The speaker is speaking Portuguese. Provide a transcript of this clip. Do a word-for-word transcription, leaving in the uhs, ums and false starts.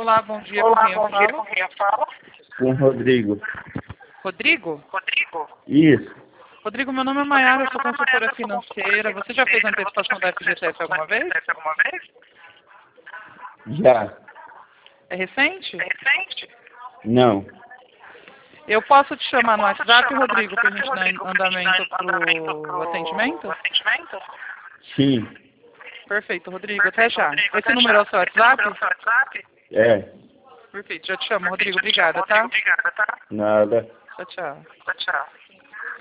Olá, bom dia. Olá, com quem eu bom falo? dia, com quem eu falo? Com o Rodrigo. Rodrigo? Rodrigo? Isso. Rodrigo, meu nome é Maiara, eu sou consultora financeira. Você já fez antecipação da F G T S alguma vez? alguma vez? Já. É recente? É recente? Não. Eu posso te chamar no Posso te WhatsApp, chamar no Rodrigo, para a gente WhatsApp, dar Rodrigo, pra gente andamento dar andamento para o pro atendimento? atendimento? Sim. Perfeito, Rodrigo. Até já. Rodrigo, Esse até número é o já. seu Esse número WhatsApp? é o seu WhatsApp? É. Perfeito, já te chamo, Rodrigo. Perfeito, Obrigada, Rodrigo, tá? obrigada, tá? Nada. Tchau, tchau. Tchau, tchau.